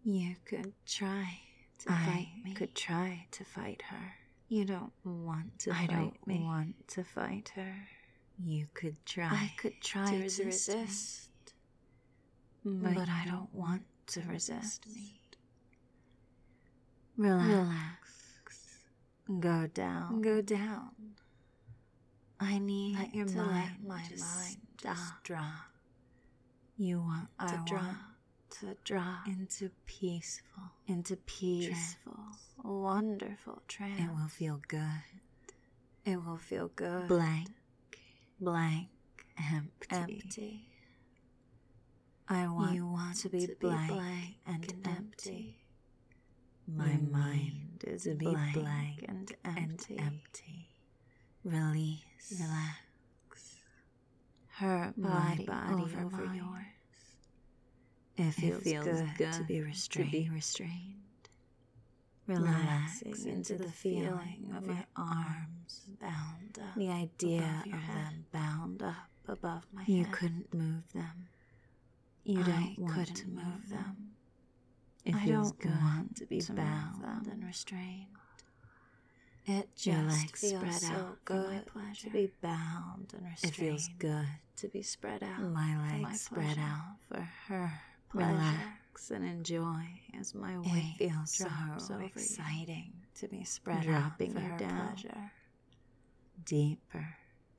You could try to fight me. I could try to fight her. You don't want to fight me. I don't want to fight her. You could try. I could try to resist. But I don't want to resist me. Relax. Go down. Go down. I need let your to mind let my mind just drop. You want to drop into peaceful, wonderful trance. It will feel good. It will feel good. Blank, empty. I want you want to be blank and empty. My mind is blank and empty. Release, relax. Her body over yours. It feels good to be restrained. Relaxing into the feeling of your arms bound up. The idea of them bound up above my head. You couldn't move them. You don't want to move them. It feels good want to be bound and restrained. It just feels so good to be bound and restrained. It feels good to be spread out. My legs spread out for her. Relax and enjoy as my weight feels so exciting to be spread out for her pleasure. Deeper.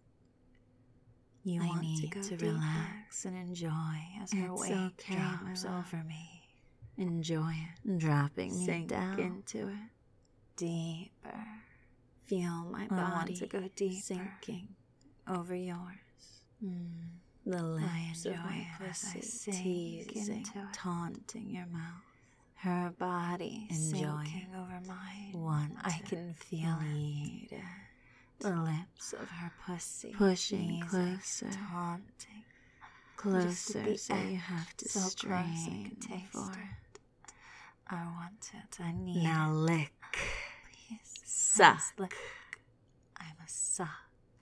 You want to relax and enjoy as her weight drops over me. Enjoy it, dropping me down into it. Deeper. Feel my body to go deeper, sinking over yours. The lips of my pussy teasing, taunting your mouth. Her body sinking over mine. I can feel it. The lips of her pussy pushing closer, taunting, closer, so you have to strain for it. I want it. I need it. Now lick. Please. Suck. Lick. I must suck.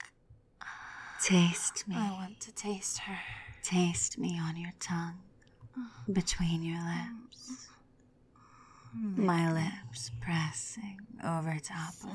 Taste me. I want to taste her. Taste me on your tongue, between your lips. My lips pressing over top of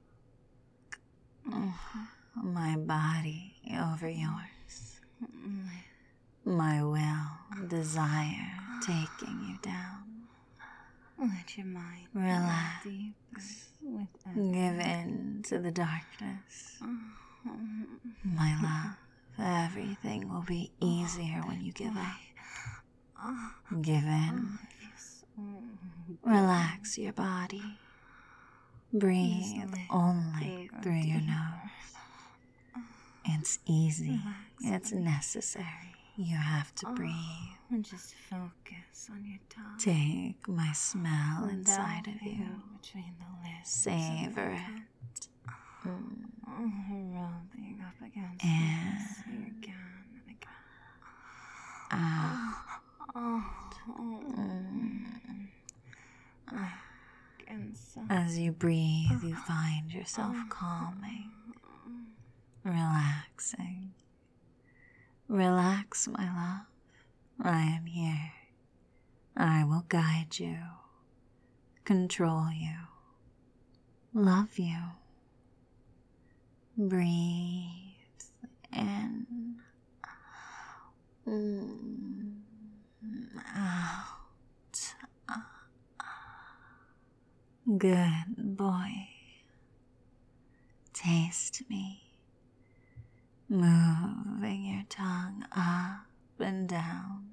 you. My body over yours. My will, desire taking you down. Let your mind relax. Give in to the darkness. My love, everything will be easier when you give up. Give in. Relax your body. Breathe only through your nose. It's easy. It's necessary. You have to breathe. And just focus on your tongue. Take my smell inside of you. Between the lips. Savor it. Rubbing up against you again and again. As you breathe, you find yourself calming, relaxing. Relax, my love. I am here. I will guide you, control you, love you. Breathe in, out. Good boy. Taste me. Moving your tongue up and down.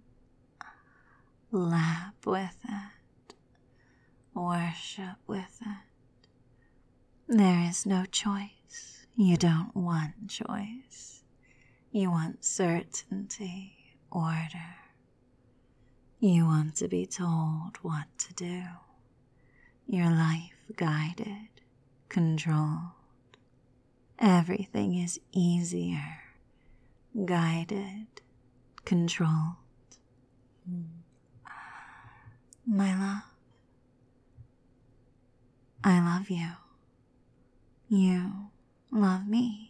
Lap with it. Worship with it. There is no choice. You don't want choice. You want certainty, order. You want to be told what to do. Your life guided, controlled. Everything is easier, guided, controlled. My love, I love you. You love me.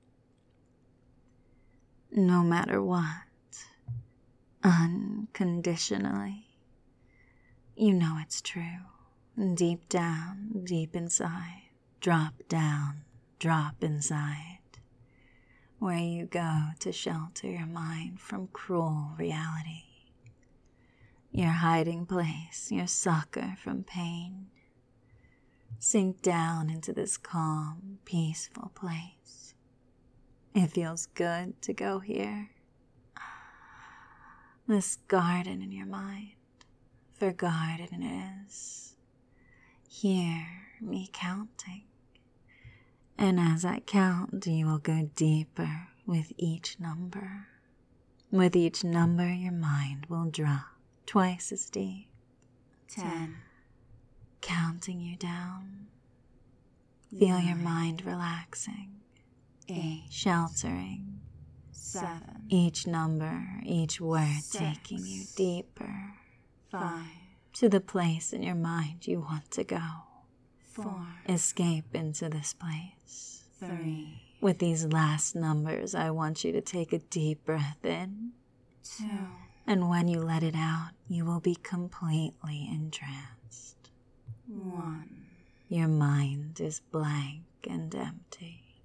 No matter what, unconditionally. You know it's true. Deep down, deep inside, drop down, drop inside, where you go to shelter your mind from cruel reality. Your hiding place, your succor from pain. Sink down into this calm, peaceful place. It feels good to go here. This garden in your mind, for garden it is. Hear me counting. And as I count, you will go deeper with each number. With each number, your mind will drop twice as deep. 10. Counting you down. Feel your mind relaxing. 8. Sheltering. 7. Each number, each word 6. taking you deeper. 5. To the place in your mind you want to go. 4. Escape into this place. 3. With these last numbers, I want you to take a deep breath in. 2. And when you let it out, you will be completely entranced. 1. Your mind is blank and empty.